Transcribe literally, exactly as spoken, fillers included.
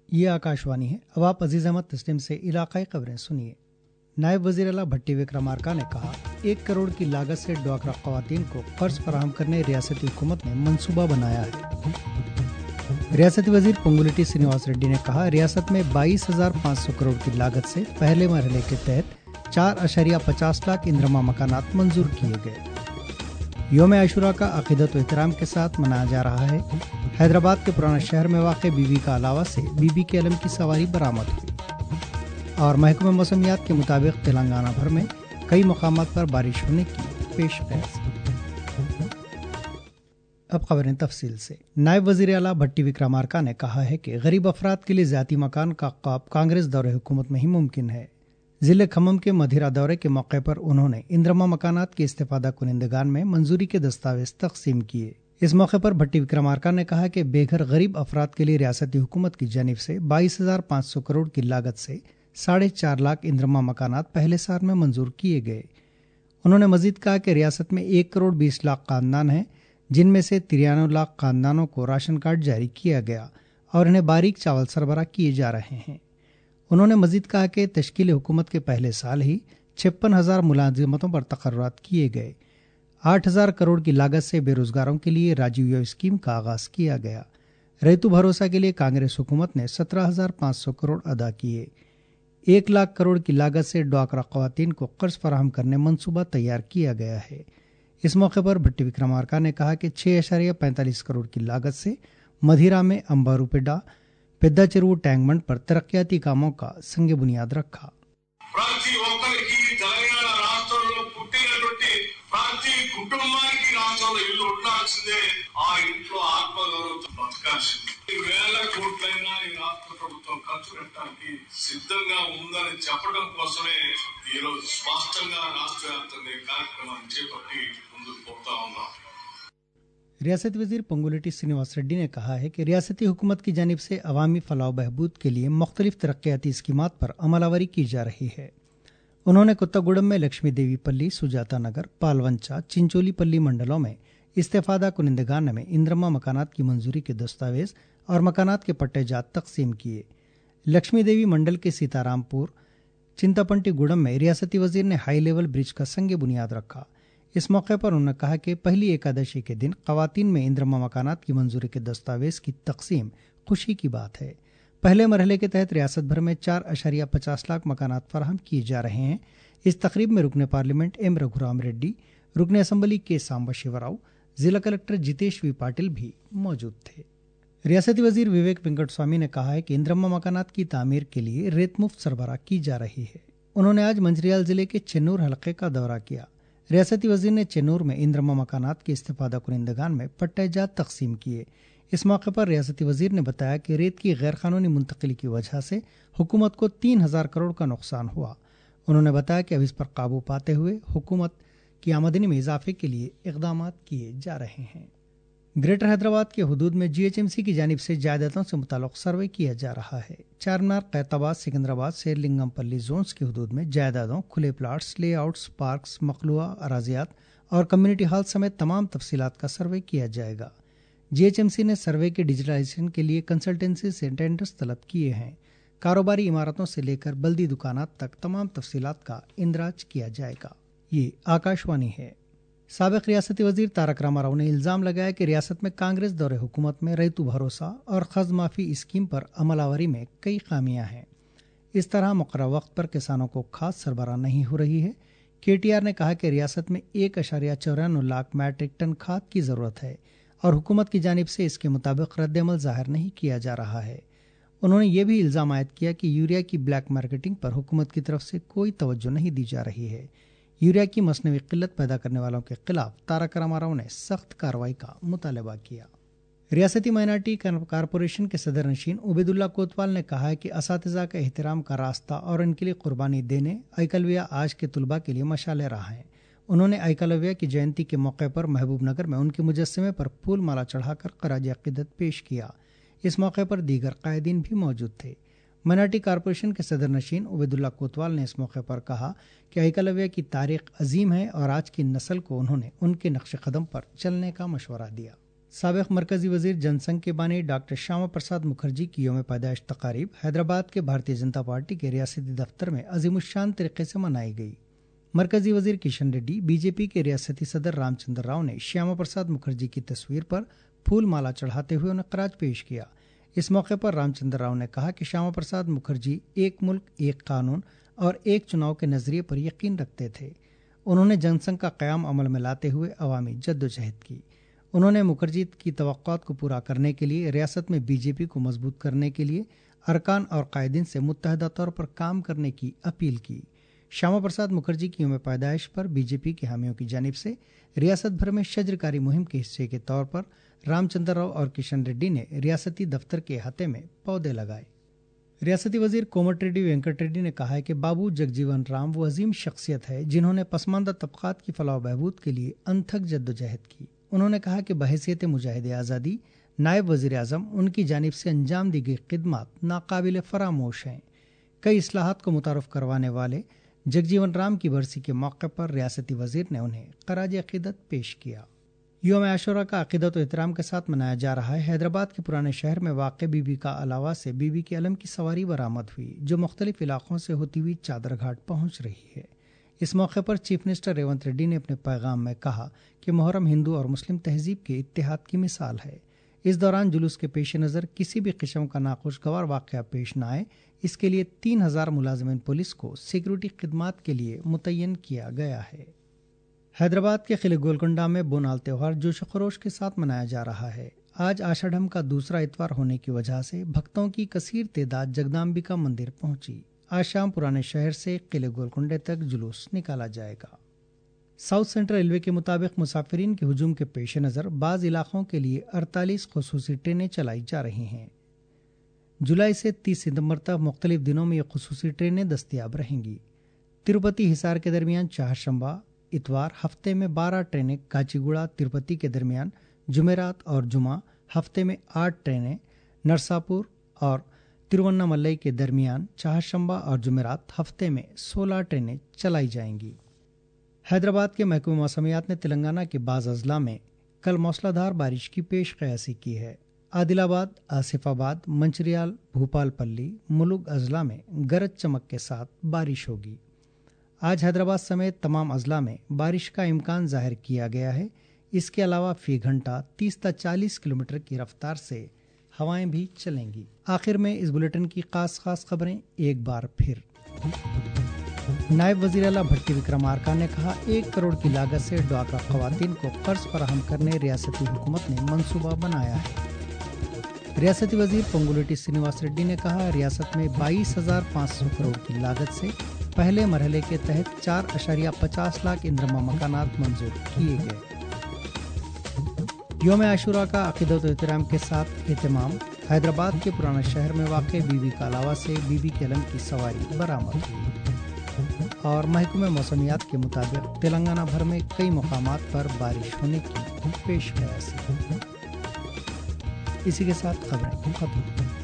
ये आकाशवाणी है। अब आप अजीज अहमद तस्लीम से इलाकाई खबरें सुनिए। नायब वजीर आला भट्टी विक्रमार्का ने कहा, एक करोड़ की लागत से ड्वाक्रा खवातीन को कर्ज फराहम करने रियासती हुकूमत ने मंसूबा बनाया है। रियासती वजीर पोंगुलेटी श्रीनिवास रेड्डी ने कहा, रियासत में बाईस हजार पाँच सौ करोड़ की लागत से पहले मरहले के तहत चार अशरिया पचास लाख इंद्रमा मकानात मंजूर किए गए। योम आशुरा का अकीदत व एहतराम के साथ मनाया जा रहा है। हैदराबाद के पुराना शहर में वाक़ बीबी का अलावा से बीबी के अलम की सवारी बरामद हुई। और महकमे मौसमियात के मुताबिक तेलंगाना भर में कई मकामात पर बारिश होने की पेशकश। अब खबरें तफसील से। नायब वजीर आला भट्टी विक्रमार्का ने कहा है कि गरीब अफराद के लिए ज़ाती मकान का ख्वाब कांग्रेस दौरे हुकूमत में ही मुमकिन है। जिले खम्मम के मधिरा दौरे के मौके पर उन्होंने इंद्रमा मकानात के इस्तेफादा कुनिंदगान में मंजूरी के दस्तावेज तकसीम किए। इस मौके पर भट्टी विक्रमार्का ने कहा कि बेघर गरीब अफराद के लिए रियासती हुकूमत की जानिब से बाईस हजार पाँच सौ करोड़ की लागत से साढ़े चार लाख इंद्रमा मकानात पहले साल में मंजूर किए गए। उन्होंने मजीद कहा कि रियासत में एक करोड़ बीस लाख खानदान हैं, जिनमें से तिरानवे लाख खानदानों को राशन कार्ड जारी किया गया और इन्हें बारीक चावल सरबराह किए जा रहे हैं। उन्होंने मजीद कहा कि तश्कील हुकूमत के पहले साल ही छप्पन हजार मुलाजिमतों पर तकर्रुरात किए गए। आठ हजार करोड़ की लागत से बेरोजगारों के लिए राजीव युवा स्कीम का आगाज किया गया। रैतु भरोसा के लिए कांग्रेस हुकूमत ने सत्रह हजार पाँच सौ करोड़ अदा किए। एक लाख करोड़ की लागत से ड्वाक्रा खवातीन को कर्ज फराहम करने मंसूबा तैयार किया गया है। इस मौके पर भट्टी विक्रमार्का ने कहा कि छह अशारिया पैंतालीस करोड़ की लागत से मधिरा में अंबारूपेडा పెద్ద చెరువు ట్యాంక్ బండ్ पर तरक्याती कामों का संग बुनियाद रखा। ప్రతి ఒక్కరికి తెలంగాణ రాష్ట్రంలో పుట్టినటువంటి ప్రతి కుటుంబానికి రాష్ట్రంలో ఇల్లు ఉండాల్సిందే, ఆ ఇంట్లో ఆత్మగౌరవంతో బతకాల్సిందే। వేల కోట్లైనా ఈ రాష్ట్ర ప్రభుత్వం ఖర్చు పెట్టడానికి సిద్ధంగా ఉందని చెప్పడం కోసమే ఈ రోజు స్పష్టంగా రాష్ట్ర వ్యాప్తంగా ఈ కార్యక్రమాన్ని చేపట్టి ముందుకు పోతా ఉన్నాం। रियासती वजीर पोंगुलेटी श्रीनिवास रेड्डी ने कहा है कि रियासती हुकूमत की जानिब से अवामी फलाह बहबूद के लिए मुख्तलिफ तरक्याती स्कीमात पर अमलावरी की जा रही है। उन्होंने कुत्तागुड़म में लक्ष्मी देवी पल्ली, सुजाता नगर, पालवंचा, चिंचोली पल्ली मंडलों में इस्तेफादा कुनिंदगान में इंद्रमा मकानात की मंजूरी के दस्तावेज और मकानात के पट्टेजात तकसीम किए। लक्ष्मी देवी मंडल के सीतारामपुर चिंतापंटी गुड़म में रियासती वजीर ने हाई लेवल ब्रिज का संग बुनियाद रखा। इस मौके पर उन्होंने कहा कि पहली एकादशी के दिन खवातीन में इंद्रमा मकानात की मंजूरी के दस्तावेज की तकसीम खुशी की बात है। पहले मरहले के तहत रियासत भर में चार अशरिया पचास लाख मकानात फराहम किए जा रहे हैं। इस तकरीब में रुकने पार्लियामेंट एम रघुराम रेड्डी, रुकने असम्बली के सांबा शिवराव, जिला कलेक्टर जितेश वी पाटिल भी मौजूद थे। रियासती वजीर विवेक वेंकट स्वामी ने कहा है कि इंद्रमा मकानात की तामीर के लिए रेत मुफ्त सरबराह की जा रही है। उन्होंने आज मंजरियाल जिले के चेन्नूर हलके का दौरा किया। रियासती वजीर ने चेन्नूर में इंद्रमा मकानात के इस्तेफादा कुनिंदगान में पट्टेजात तकसीम किए। इस मौके पर रियासती वजीर ने बताया कि रेत की गैर कानूनी मुंतकिली की वजह से हुकूमत को तीन हजार करोड़ का नुकसान हुआ। उन्होंने बताया कि अब इस पर काबू पाते हुए हुकूमत की आमदनी में इजाफे के लिए इकदाम किए जा रहे हैं। ग्रेटर हैदराबाद के हुदूद में जीएचएमसी की जानिब से जायदादों से मुताल्लिक सर्वे किया जा रहा है। चारमीनार, कैताबाद, सिकंदराबाद, शेरलिंगमपल्ली जोन्स के हुदूद में जायदादों, खुले प्लाट्स, लेआउट्स, पार्क्स, मखलुआ अराजियात और कम्युनिटी हॉल समेत तमाम तफसीलात का सर्वे किया जाएगा। जीएचएमसी ने सर्वे के डिजिटलाइजेशन के लिए कंसल्टेंसी से टेंडर्स तलब किए हैं। कारोबारी इमारतों से लेकर बल्दी दुकानात तक तमाम तफसीलात का इंदराज किया जाएगा। ये आकाशवाणी है। साबिक रियासती वजीर तारक रामाराव ने इल्जाम लगाया कि रियासत में कांग्रेस दौरे हुकूमत में रैतु भरोसा और कर्ज माफी स्कीम पर अमलावरी में कई खामियां हैं। इस तरह मुकर्रर वक्त पर किसानों को खाद सरबराह नहीं हो रही है। केटीआर ने कहा कि रियासत में एक अशारिया चौरानवे लाख मैट्रिक टन खाद की जरूरत है और हुकूमत की जानिब से इसके मुताबिक रद्द-ए-अमल जाहिर नहीं किया जा रहा है। उन्होंने ये भी इल्जाम आयद किया कि यूरिया की ब्लैक मार्केटिंग पर हुकूमत की तरफ से कोई तवज्जो नहीं दी जा रही है। यूरिया की मसनवी किल्लत पैदा करने वालों के खिलाफ तारक रामाराव ने सख्त कार्रवाई का मुतालबा किया। रियासती माइनॉरिटी कारपोरेशन के सदर नशीन उबैदुल्ला कोतवाल ने कहा है कि असातिज़ा का एहतराम का रास्ता और इनके लिए कुर्बानी देने एकलव्य आज के तुलबा के लिए मशाले रहा है। उन्होंने एकलव्य की जयंती के मौके पर महबूब नगर में उनके मुजस्समे पर फूल माला चढ़ाकर खराज अकीदत पेश किया। इस मौके पर दीगर कायदीन भी मौजूद थे। माइनॉरिटी कारपोरेशन के सदर नशीन उबैदुल्ला कोतवाल ने इस मौके पर कहा कि एकलव्य की तारीख अजीम है और आज की नस्ल को उन्होंने उनके नक्श कदम पर चलने का मशवरा दिया। سابق مرکزی وزیر جن سنگھ کے بانی ڈاکٹر شیاما پرساد مکھرجی کی یوم پیدائش تقاریب حیدرآباد کے بھارتیہ جنتا پارٹی کے ریاستی دفتر میں عظیم الشان طریقے سے منائی گئی۔ مرکزی وزیر Kishan Reddy, B J P کے ریاستی صدر رام چندر راؤ نے شیاما پرساد مکھرجی کی تصویر پر پھول مالا چڑھاتے ہوئے انہیں خراج پیش کیا۔ اس موقع پر رام چندر راؤ نے کہا کہ شیاما پرساد مکھرجی ایک ملک ایک قانون اور ایک چناؤ کے نظریے پر یقین رکھتے تھے۔ انہوں نے جن سنگھ کا قیام عمل میں لاتے ہوئے عوامی جدوجہد کی۔ انہوں نے مکھرجی کی توقعات کو پورا کرنے کے لیے ریاست میں بی جے پی کو مضبوط کرنے کے لیے ارکان اور قائدین سے متحدہ طور پر کام کرنے کی اپیل کی۔ شیاما پرساد مکھرجی کی یوم پیدائش پر بی جے پی کے حامیوں کی جانب سے ریاست بھر میں شجرکاری مہم کے حصے کے طور پر رام چندر راؤ اور کشن ریڈی نے ریاستی دفتر کے احاطے میں پودے لگائے۔ ریاستی وزیر کومٹ ریڈی وینکٹ ریڈی نے کہا ہے کہ بابو جگجیون رام وہ عظیم شخصیت ہے جنہوں نے پسماندہ طبقات کی فلاح و بہبود کے لیے انتھک جدوجہد کی۔ انہوں نے کہا کہ بحیثیت مجاہد آزادی نائب وزیر اعظم ان کی جانب سے انجام دی گئی خدمات ناقابل فراموش ہیں۔ کئی اصلاحات کو متعارف کروانے والے جگجیون رام کی برسی کے موقع پر ریاستی وزیر نے انہیں خراج عقیدت پیش کیا۔ یوم عاشورہ کا عقیدت و احترام کے ساتھ منایا جا رہا ہے۔ حیدرآباد کے پرانے شہر میں واقع بی بی کا علاوہ سے بی بی کے علم کی سواری برآمد ہوئی جو مختلف علاقوں سے ہوتی ہوئی چادر گھاٹ پہنچ رہی ہے۔ اس موقع پر چیف منسٹر ریونت ریڈی نے اپنے پیغام میں کہا کہ محرم ہندو اور مسلم تہذیب کے اتحاد کی مثال ہے۔ اس دوران جلوس کے پیش نظر کسی بھی قسم کا ناخوشگوار واقعہ پیش نہ آئے، اس کے لیے تین ہزار ملازمین پولیس کو سیکورٹی خدمات کے لیے متعین کیا گیا ہے۔ حیدرآباد کے قلعہ گولکنڈہ میں بونال تہوار جوش و خروش کے ساتھ منایا جا رہا ہے۔ آج آشاڑھم کا دوسرا اتوار ہونے کی وجہ سے بھکتوں کی کثیر تعداد جگدامبکا مندر پہنچی۔ آج شام پرانے شہر سے قلعہ گولکنڈہ تک جلوس نکالا جائے گا۔ ساؤتھ سینٹرل ریلوے کے مطابق مسافرین کے ہجوم کے پیش نظر بعض علاقوں کے لیے اڑتالیس خصوصی ٹرینیں چلائی جا رہی ہیں۔ جولائی سے تیس ستمبر تک مختلف دنوں میں یہ خصوصی ٹرینیں دستیاب رہیں گی۔ تروپتی ہسار کے درمیان چہارشنبہ اتوار ہفتے میں بارہ ٹرینیں، کاچیگوڑا تروپتی کے درمیان جمعرات اور جمعہ ہفتے میں آٹھ ٹرینیں، نرساپور اور ترووناملائی کے درمیان چہارشنبہ اور جمعرات ہفتے میں سولہ ٹرینیں چلائی جائیں گی۔ حیدرآباد کے محکمہ موسمیات نے تلنگانہ کے بعض اضلاع میں کل موسلا دھار بارش کی پیش قیاسی کی ہے۔ عادل آباد، آصف آباد، منچریال، بھوپال پلی، ملوگ اضلاع میں گرج چمک کے ساتھ بارش ہوگی۔ آج حیدرآباد سمیت تمام اضلاع میں بارش کا امکان ظاہر کیا گیا ہے۔ اس کے علاوہ فی گھنٹہ تیس تا چالیس کلومیٹر کی رفتار سے ہوائیں بھی چلیں گی۔ آخر میں اس بلیٹن کی خاص خاص خبریں ایک بار پھر۔ نائب وزیر اعلیٰ بھٹی وکرمارکا نے کہا ایک کروڑ کی لاگت سے ڈواکرا خواتین کو قرض فراہم کرنے ریاستی حکومت نے منصوبہ بنایا ہے۔ ریاستی وزیر پونگولیٹی سرینیواس ریڈی نے کہا ریاست میں بائیس ہزار پانچ سو کروڑ کی لاگت سے پہلے مرحلے کے تحت چار اشاریہ پچاس لاکھ اندرما مکانات منظور کیے گئے۔ یوم عاشورہ کا عقیدت و احترام کے ساتھ اہتمام۔ حیدرآباد کے پرانا شہر میں واقع بی بی کا علاوہ سے بی بی کے علم کی سواری برآمد ہوئی۔ اور محکمہ موسمیات کے مطابق تلنگانہ بھر میں کئی مقامات پر بارش ہونے کی پیش قیاسی۔ اسی کے ساتھ خبریں ختم۔